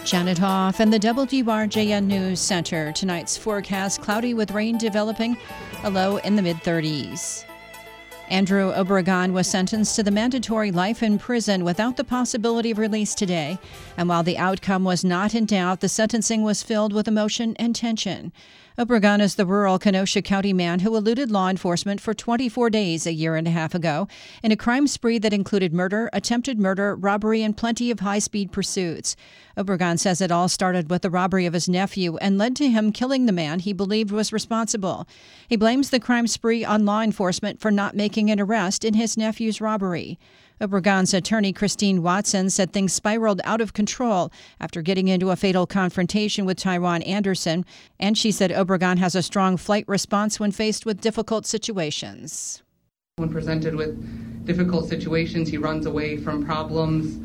Janet Hoff and the WRJN News Center. Tonight's forecast, cloudy with rain developing, a low in the mid-30s. Andrew Obregon was sentenced to the mandatory life in prison without the possibility of release today. And while the outcome was not in doubt, the sentencing was filled with emotion and tension. Obregon is the rural Kenosha County man who eluded law enforcement for 24 days a year and a half ago in a crime spree that included murder, attempted murder, robbery, and plenty of high-speed pursuits. Obregon says it all started with the robbery of his nephew and led to him killing the man he believed was responsible. He blames the crime spree on law enforcement for not making an arrest in his nephew's robbery. Obregon's attorney, Christine Watson, said things spiraled out of control after getting into a fatal confrontation with Tyron Anderson, and she said Obregon has a strong flight response when faced with difficult situations. When presented with difficult situations, he runs away from problems.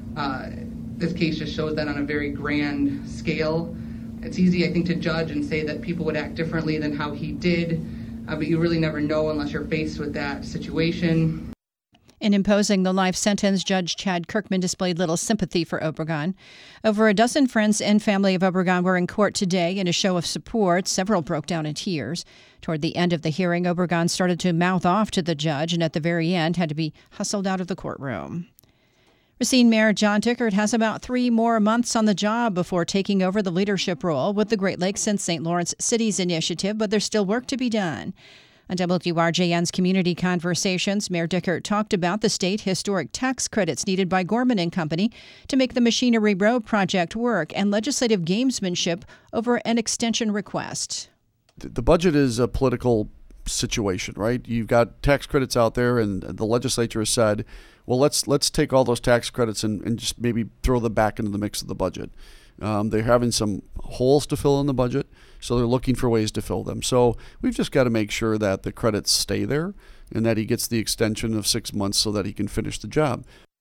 This case just shows that on a very grand scale. It's easy, I think, to judge and say that people would act differently than how he did, but you really never know unless you're faced with that situation. In imposing the life sentence, Judge Chad Kirkman displayed little sympathy for Obregon. Over a dozen friends and family of Obregon were in court today in a show of support. Several broke down in tears. Toward the end of the hearing, Obregon started to mouth off to the judge and at the very end had to be hustled out of the courtroom. Racine Mayor John Dickert has about 3 more months on the job before taking over the leadership role with the Great Lakes and St. Lawrence Cities initiative, but there's still work to be done. On WRJN's Community Conversations, Mayor Dickert talked about the state historic tax credits needed by Gorman and Company to make the Machinery Road project work and legislative gamesmanship over an extension request. The budget is a political situation, right? You've got tax credits out there, and the legislature has said, well, let's take all those tax credits and just maybe throw them back into the mix of the budget. They're having some holes to fill in the budget, so they're looking for ways to fill them. So we've just got to make sure that the credits stay there and that he gets the extension of 6 months so that he can finish the job.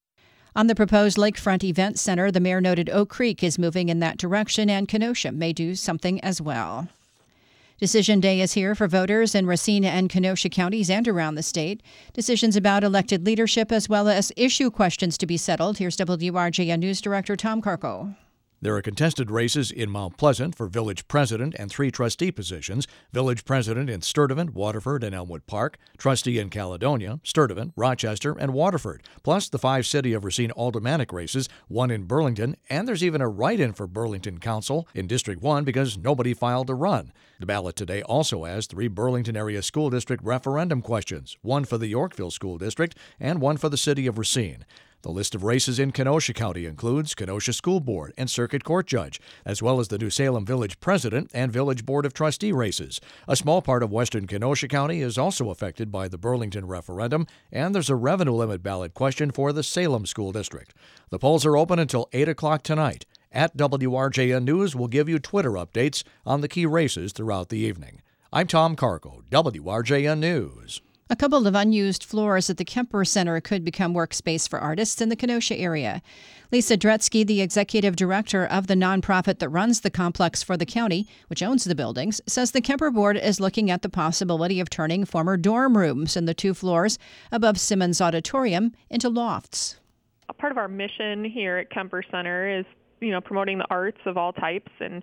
On the proposed Lakefront Event Center, the mayor noted Oak Creek is moving in that direction and Kenosha may do something as well. Decision Day is here for voters in Racine and Kenosha counties and around the state. Decisions about elected leadership as well as issue questions to be settled. Here's WRJN News Director Tom Carco. There are contested races in Mount Pleasant for village president and 3 trustee positions, village president in Sturtevant, Waterford, and Elmwood Park, trustee in Caledonia, Sturtevant, Rochester, and Waterford, plus the 5 City of Racine aldermanic races, 1 in Burlington, and there's even a write-in for Burlington Council in District 1 because nobody filed to run. The ballot today also has 3 Burlington Area School District referendum questions, 1 for the Yorkville School District and 1 for the City of Racine. The list of races in Kenosha County includes Kenosha School Board and Circuit Court Judge, as well as the New Salem Village President and Village Board of Trustee races. A small part of western Kenosha County is also affected by the Burlington referendum, and there's a revenue limit ballot question for the Salem School District. The polls are open until 8 o'clock tonight. At WRJN News, we'll give you Twitter updates on the key races throughout the evening. I'm Tom Carco, WRJN News. A couple of unused floors at the Kemper Center could become workspace for artists in the Kenosha area. Lisa Dretsky, the executive director of the nonprofit that runs the complex for the county, which owns the buildings, says the Kemper board is looking at the possibility of turning former dorm rooms in the 2 floors above Simmons Auditorium into lofts. A part of our mission here at Kemper Center is promoting the arts of all types, and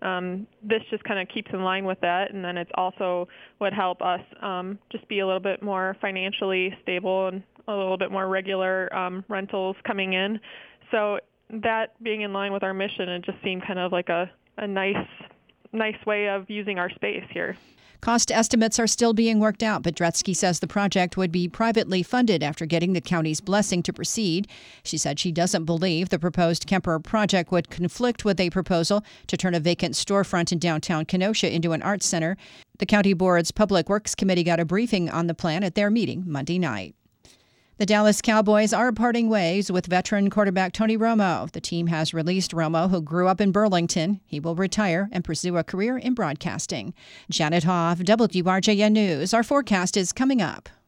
this just kind of keeps in line with that, and then it's also would help us just be a little bit more financially stable and a little bit more regular rentals coming in. So that being in line with our mission, it just seemed kind of like a nice way of using our space here. Cost estimates are still being worked out, but Dretsky says the project would be privately funded after getting the county's blessing to proceed. She said she doesn't believe the proposed Kemper project would conflict with a proposal to turn a vacant storefront in downtown Kenosha into an arts center. The county board's Public Works Committee got a briefing on the plan at their meeting Monday night. The Dallas Cowboys are parting ways with veteran quarterback Tony Romo. The team has released Romo, who grew up in Burlington. He will retire and pursue a career in broadcasting. Janet Hoff, WRJN News. Our forecast is coming up.